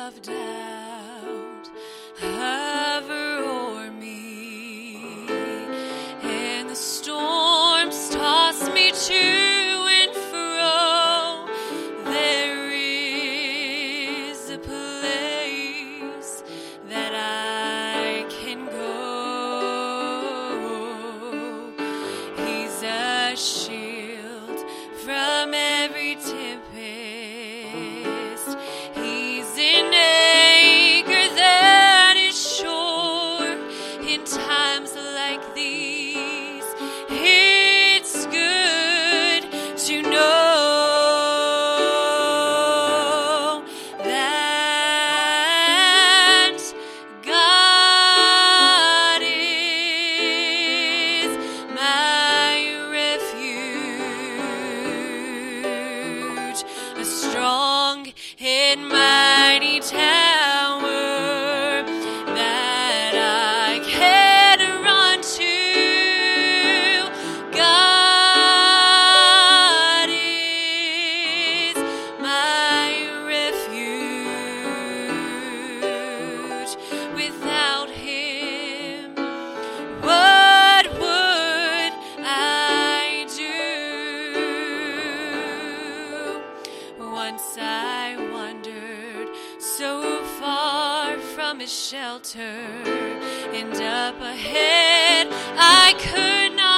of doubt hover o'er me, and the storms toss me to and fro. There is a place that I can go. He's a shield from every tempest. He's an anchor that is sure in times like these. It's good to know that God is my refuge, a strong and mighty tower that I can run to. God is my refuge. Without him, what would I do? Once I wandered so far from his shelter, and up ahead I could not